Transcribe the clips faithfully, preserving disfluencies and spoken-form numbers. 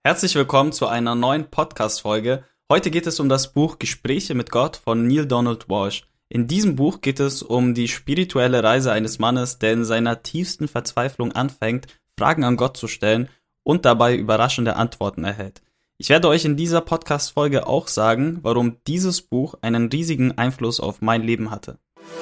Herzlich willkommen zu einer neuen Podcast-Folge. Heute geht es um das Buch Gespräche mit Gott von Neale Donald Walsch. In diesem Buch geht es um die spirituelle Reise eines Mannes, der in seiner tiefsten Verzweiflung anfängt, Fragen an Gott zu stellen und dabei überraschende Antworten erhält. Ich werde euch in dieser Podcast-Folge auch sagen, warum dieses Buch einen riesigen Einfluss auf mein Leben hatte.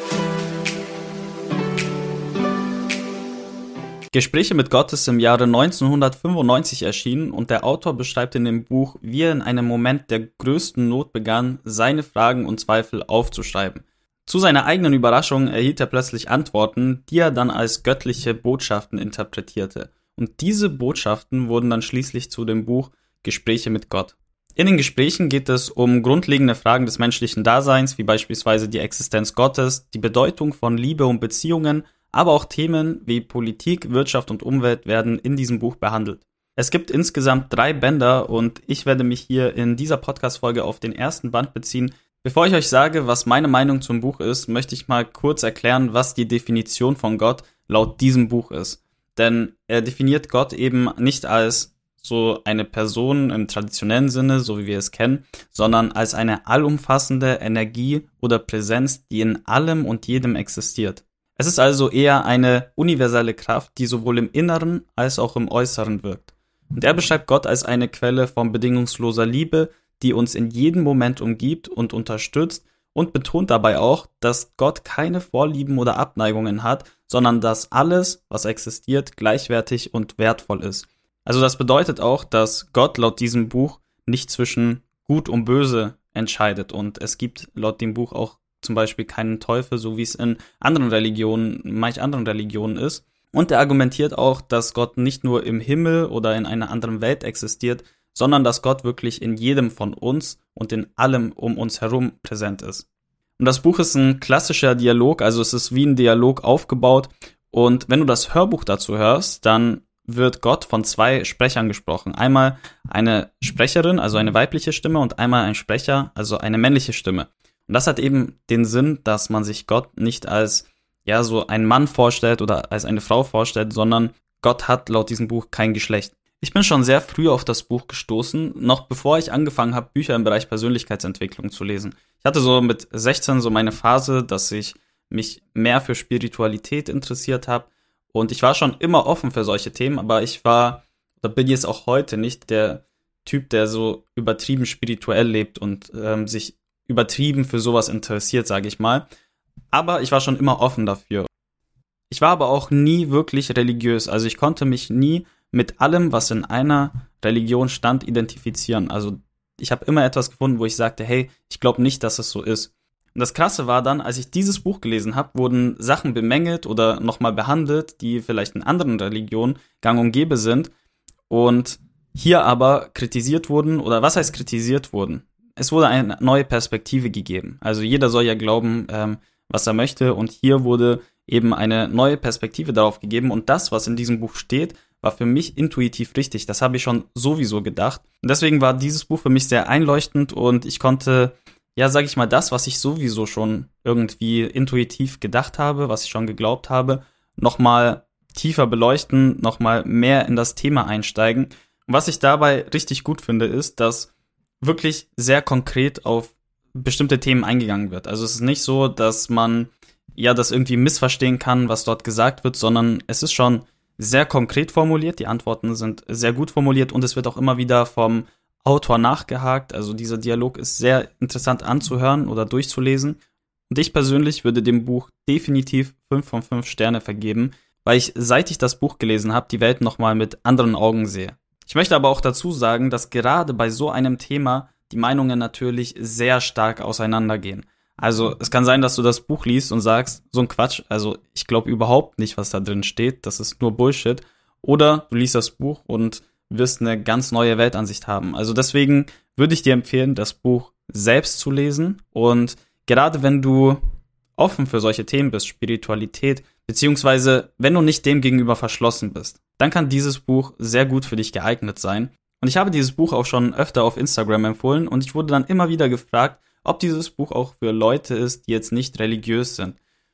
Gespräche mit Gott ist im Jahre neunzehnhundertfünfundneunzig erschienen und der Autor beschreibt in dem Buch, wie er in einem Moment der größten Not begann, seine Fragen und Zweifel aufzuschreiben. Zu seiner eigenen Überraschung erhielt er plötzlich Antworten, die er dann als göttliche Botschaften interpretierte. Und diese Botschaften wurden dann schließlich zu dem Buch Gespräche mit Gott. In den Gesprächen geht es um grundlegende Fragen des menschlichen Daseins, wie beispielsweise die Existenz Gottes, die Bedeutung von Liebe und Beziehungen, aber auch Themen wie Politik, Wirtschaft und Umwelt werden in diesem Buch behandelt. Es gibt insgesamt drei Bänder und ich werde mich hier in dieser Podcast-Folge auf den ersten Band beziehen. Bevor ich euch sage, was meine Meinung zum Buch ist, möchte ich mal kurz erklären, was die Definition von Gott laut diesem Buch ist. Denn er definiert Gott eben nicht als so eine Person im traditionellen Sinne, so wie wir es kennen, sondern als eine allumfassende Energie oder Präsenz, die in allem und jedem existiert. Es ist also eher eine universelle Kraft, die sowohl im Inneren als auch im Äußeren wirkt. Und er beschreibt Gott als eine Quelle von bedingungsloser Liebe, die uns in jedem Moment umgibt und unterstützt und betont dabei auch, dass Gott keine Vorlieben oder Abneigungen hat, sondern dass alles, was existiert, gleichwertig und wertvoll ist. Also das bedeutet auch, dass Gott laut diesem Buch nicht zwischen Gut und Böse entscheidet und es gibt laut dem Buch auch zum Beispiel keinen Teufel, so wie es in anderen Religionen, manch anderen Religionen ist. Und er argumentiert auch, dass Gott nicht nur im Himmel oder in einer anderen Welt existiert, sondern dass Gott wirklich in jedem von uns und in allem um uns herum präsent ist. Und das Buch ist ein klassischer Dialog, also es ist wie ein Dialog aufgebaut. Und wenn du das Hörbuch dazu hörst, dann wird Gott von zwei Sprechern gesprochen. Einmal eine Sprecherin, also eine weibliche Stimme, und einmal ein Sprecher, also eine männliche Stimme. Und das hat eben den Sinn, dass man sich Gott nicht als ja so ein Mann vorstellt oder als eine Frau vorstellt, sondern Gott hat laut diesem Buch kein Geschlecht. Ich bin schon sehr früh auf das Buch gestoßen, noch bevor ich angefangen habe, Bücher im Bereich Persönlichkeitsentwicklung zu lesen. Ich hatte so mit sechzehn so meine Phase, dass ich mich mehr für Spiritualität interessiert habe und ich war schon immer offen für solche Themen, aber ich war, oder bin jetzt auch heute nicht der Typ, der so übertrieben spirituell lebt und ähm, sich übertrieben für sowas interessiert, sage ich mal. Aber ich war schon immer offen dafür. Ich war aber auch nie wirklich religiös. Also ich konnte mich nie mit allem, was in einer Religion stand, identifizieren. Also ich habe immer etwas gefunden, wo ich sagte, hey, ich glaube nicht, dass es so ist. Und das Krasse war dann, als ich dieses Buch gelesen habe, wurden Sachen bemängelt oder nochmal behandelt, die vielleicht in anderen Religionen gang und gäbe sind. Und hier aber kritisiert wurden, oder was heißt kritisiert wurden? Es wurde eine neue Perspektive gegeben. Also jeder soll ja glauben, ähm, was er möchte. Und hier wurde eben eine neue Perspektive darauf gegeben. Und das, was in diesem Buch steht, war für mich intuitiv richtig. Das habe ich schon sowieso gedacht. Und deswegen war dieses Buch für mich sehr einleuchtend. Und ich konnte, ja, sage ich mal, das, was ich sowieso schon irgendwie intuitiv gedacht habe, was ich schon geglaubt habe, nochmal tiefer beleuchten, nochmal mehr in das Thema einsteigen. Und was ich dabei richtig gut finde, ist, dass wirklich sehr konkret auf bestimmte Themen eingegangen wird. Also es ist nicht so, dass man ja das irgendwie missverstehen kann, was dort gesagt wird, sondern es ist schon sehr konkret formuliert. Die Antworten sind sehr gut formuliert und es wird auch immer wieder vom Autor nachgehakt. Also dieser Dialog ist sehr interessant anzuhören oder durchzulesen. Und ich persönlich würde dem Buch definitiv fünf von fünf Sterne vergeben, weil ich, seit ich das Buch gelesen habe, die Welt nochmal mit anderen Augen sehe. Ich möchte aber auch dazu sagen, dass gerade bei so einem Thema die Meinungen natürlich sehr stark auseinandergehen. Also es kann sein, dass du das Buch liest und sagst, so ein Quatsch, also ich glaube überhaupt nicht, was da drin steht, das ist nur Bullshit. Oder du liest das Buch und wirst eine ganz neue Weltansicht haben. Also deswegen würde ich dir empfehlen, das Buch selbst zu lesen. Und gerade wenn du offen für solche Themen bist, Spiritualität, beziehungsweise wenn du nicht dem gegenüber verschlossen bist, dann kann dieses Buch sehr gut für dich geeignet sein. Und ich habe dieses Buch auch schon öfter auf Instagram empfohlen und ich wurde dann immer wieder gefragt, ob dieses Buch auch für Leute ist, die jetzt nicht religiös sind.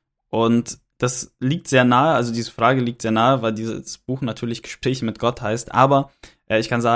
Und das liegt sehr nahe, also diese Frage liegt sehr nahe, weil dieses Buch natürlich Gespräche mit Gott heißt, aber äh, ich kann sagen,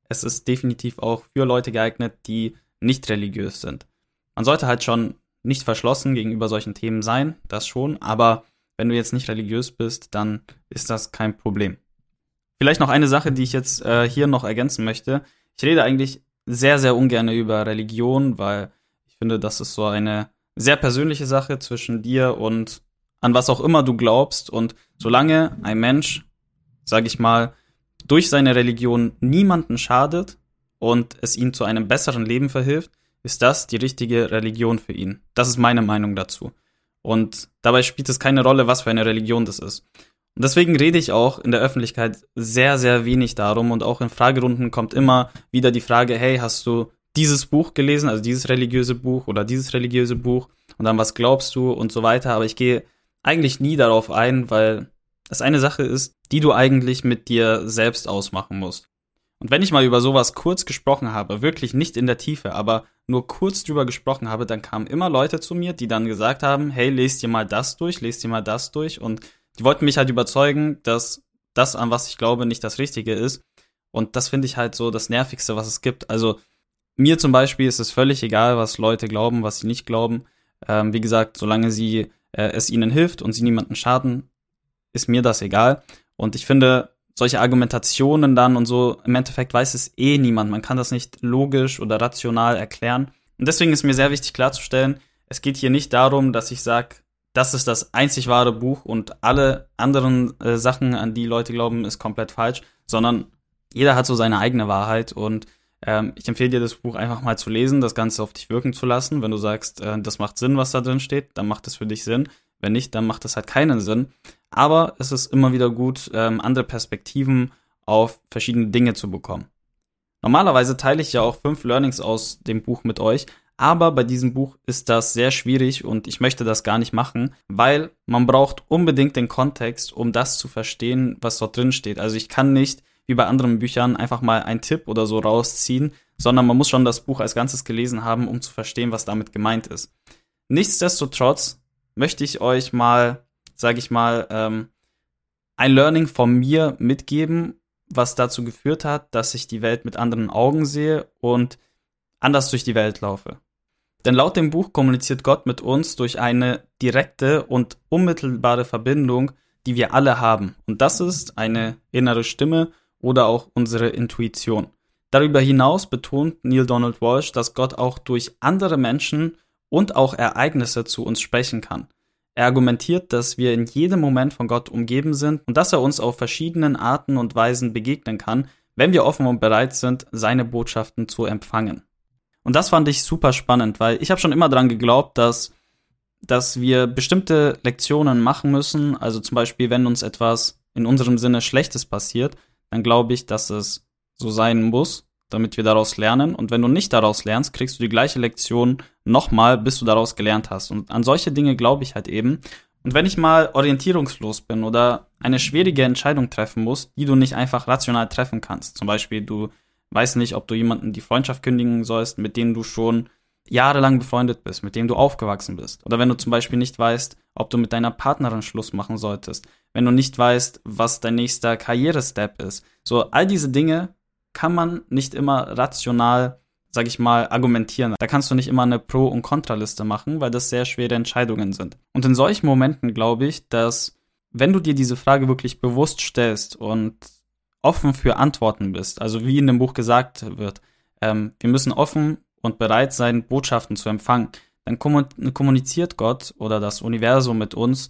es ist definitiv auch für Leute geeignet, die nicht religiös sind. Man sollte halt schon nicht verschlossen gegenüber solchen Themen sein, das schon, aber wenn du jetzt nicht religiös bist, dann ist das kein Problem. Vielleicht noch eine Sache, die ich jetzt äh, hier noch ergänzen möchte. Ich rede eigentlich sehr, sehr ungern über Religion, weil ich finde, das ist so eine sehr persönliche Sache zwischen dir und an was auch immer du glaubst. Und solange ein Mensch, sage ich mal, durch seine Religion niemanden schadet und es ihm zu einem besseren Leben verhilft, ist das die richtige Religion für ihn. Das ist meine Meinung dazu. Und dabei spielt es keine Rolle, was für eine Religion das ist. Und deswegen rede ich auch in der Öffentlichkeit sehr, sehr wenig darum. Und auch in Fragerunden kommt immer wieder die Frage, hey, hast du dieses Buch gelesen, also dieses religiöse Buch oder dieses religiöse Buch? Und dann, was glaubst du und so weiter. Aber ich gehe eigentlich nie darauf ein, weil es eine Sache ist, die du eigentlich mit dir selbst ausmachen musst. Und wenn ich mal über sowas kurz gesprochen habe, wirklich nicht in der Tiefe, aber nur kurz drüber gesprochen habe, dann kamen immer Leute zu mir, die dann gesagt haben, hey, lest dir mal das durch, lest dir mal das durch. Und die wollten mich halt überzeugen, dass das, an was ich glaube, nicht das Richtige ist. Und das finde ich halt so das Nervigste, was es gibt. Also mir zum Beispiel ist es völlig egal, was Leute glauben, was sie nicht glauben. Ähm, wie gesagt, solange sie äh, es ihnen hilft und sie niemanden schaden, ist mir das egal. Und ich finde, solche Argumentationen dann und so, im Endeffekt weiß es eh niemand. Man kann das nicht logisch oder rational erklären. Und deswegen ist mir sehr wichtig klarzustellen, es geht hier nicht darum, dass ich sage, das ist das einzig wahre Buch und alle anderen äh, Sachen, an die Leute glauben, ist komplett falsch, sondern jeder hat so seine eigene Wahrheit und ähm, ich empfehle dir, das Buch einfach mal zu lesen, das Ganze auf dich wirken zu lassen. Wenn du sagst, äh, das macht Sinn, was da drin steht, dann macht es für dich Sinn. Wenn nicht, dann macht es halt keinen Sinn. Aber es ist immer wieder gut, ähm, andere Perspektiven auf verschiedene Dinge zu bekommen. Normalerweise teile ich ja auch fünf Learnings aus dem Buch mit euch, aber bei diesem Buch ist das sehr schwierig und ich möchte das gar nicht machen, weil man braucht unbedingt den Kontext, um das zu verstehen, was dort drin steht. Also ich kann nicht, wie bei anderen Büchern, einfach mal einen Tipp oder so rausziehen, sondern man muss schon das Buch als Ganzes gelesen haben, um zu verstehen, was damit gemeint ist. Nichtsdestotrotz möchte ich euch mal, sage ich mal, ähm, ein Learning von mir mitgeben, was dazu geführt hat, dass ich die Welt mit anderen Augen sehe und anders durch die Welt laufe. Denn laut dem Buch kommuniziert Gott mit uns durch eine direkte und unmittelbare Verbindung, die wir alle haben. Und das ist eine innere Stimme oder auch unsere Intuition. Darüber hinaus betont Neale Donald Walsch, dass Gott auch durch andere Menschen und auch Ereignisse zu uns sprechen kann. Er argumentiert, dass wir in jedem Moment von Gott umgeben sind und dass er uns auf verschiedenen Arten und Weisen begegnen kann, wenn wir offen und bereit sind, seine Botschaften zu empfangen. Und das fand ich super spannend, weil ich habe schon immer daran geglaubt, dass, dass wir bestimmte Lektionen machen müssen. Also zum Beispiel, wenn uns etwas in unserem Sinne Schlechtes passiert, dann glaube ich, dass es so sein muss, damit wir daraus lernen. Und wenn du nicht daraus lernst, kriegst du die gleiche Lektion nochmal, bis du daraus gelernt hast. Und an solche Dinge glaube ich halt eben. Und wenn ich mal orientierungslos bin oder eine schwierige Entscheidung treffen muss, die du nicht einfach rational treffen kannst, zum Beispiel du weißt nicht, ob du jemanden die Freundschaft kündigen sollst, mit dem du schon jahrelang befreundet bist, mit dem du aufgewachsen bist. Oder wenn du zum Beispiel nicht weißt, ob du mit deiner Partnerin Schluss machen solltest. Wenn du nicht weißt, was dein nächster Karrierestep ist. So, all diese Dinge kann man nicht immer rational, sag ich mal, argumentieren. Da kannst du nicht immer eine Pro- und Kontraliste machen, weil das sehr schwere Entscheidungen sind. Und in solchen Momenten glaube ich, dass wenn du dir diese Frage wirklich bewusst stellst und offen für Antworten bist, also wie in dem Buch gesagt wird, ähm, wir müssen offen und bereit sein, Botschaften zu empfangen, dann kommuniziert Gott oder das Universum mit uns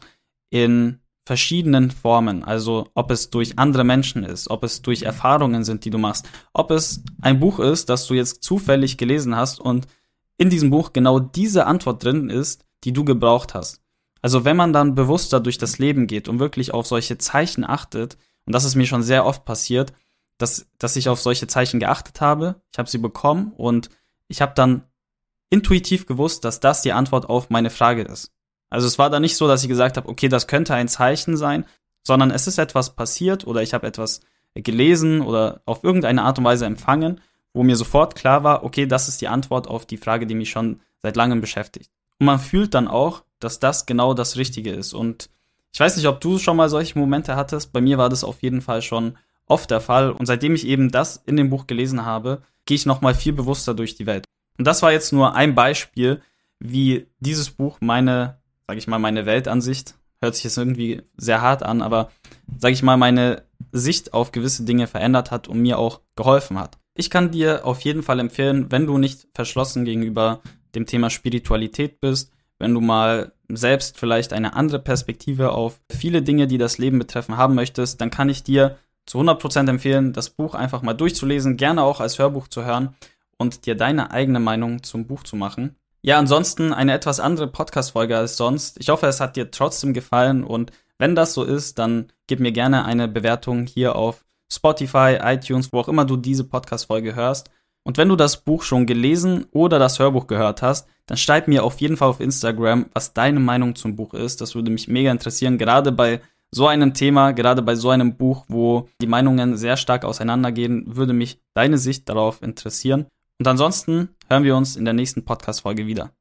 in verschiedenen Formen, also ob es durch andere Menschen ist, ob es durch Erfahrungen sind, die du machst, ob es ein Buch ist, das du jetzt zufällig gelesen hast und in diesem Buch genau diese Antwort drin ist, die du gebraucht hast. Also wenn man dann bewusster durch das Leben geht und wirklich auf solche Zeichen achtet, und das ist mir schon sehr oft passiert, dass, dass ich auf solche Zeichen geachtet habe, ich habe sie bekommen und ich habe dann intuitiv gewusst, dass das die Antwort auf meine Frage ist. Also es war dann nicht so, dass ich gesagt habe, okay, das könnte ein Zeichen sein, sondern es ist etwas passiert oder ich habe etwas gelesen oder auf irgendeine Art und Weise empfangen, wo mir sofort klar war, okay, das ist die Antwort auf die Frage, die mich schon seit langem beschäftigt. Und man fühlt dann auch, dass das genau das Richtige ist. Und ich weiß nicht, ob du schon mal solche Momente hattest. Bei mir war das auf jeden Fall schon oft der Fall. Und seitdem ich eben das in dem Buch gelesen habe, gehe ich nochmal viel bewusster durch die Welt. Und das war jetzt nur ein Beispiel, wie dieses Buch meine, sag ich mal, meine Weltansicht, hört sich jetzt irgendwie sehr hart an, aber sag ich mal, meine Sicht auf gewisse Dinge verändert hat und mir auch geholfen hat. Ich kann dir auf jeden Fall empfehlen, wenn du nicht verschlossen gegenüber dem Thema Spiritualität bist, wenn du mal selbst vielleicht eine andere Perspektive auf viele Dinge, die das Leben betreffen, haben möchtest, dann kann ich dir zu hundert Prozent empfehlen, das Buch einfach mal durchzulesen, gerne auch als Hörbuch zu hören und dir deine eigene Meinung zum Buch zu machen. Ja, ansonsten eine etwas andere Podcast-Folge als sonst. Ich hoffe, es hat dir trotzdem gefallen und wenn das so ist, dann gib mir gerne eine Bewertung hier auf Spotify, iTunes, wo auch immer du diese Podcast-Folge hörst. Und wenn du das Buch schon gelesen oder das Hörbuch gehört hast, dann schreib mir auf jeden Fall auf Instagram, was deine Meinung zum Buch ist. Das würde mich mega interessieren, gerade bei so einem Thema, gerade bei so einem Buch, wo die Meinungen sehr stark auseinandergehen, würde mich deine Sicht darauf interessieren. Und ansonsten hören wir uns in der nächsten Podcast-Folge wieder.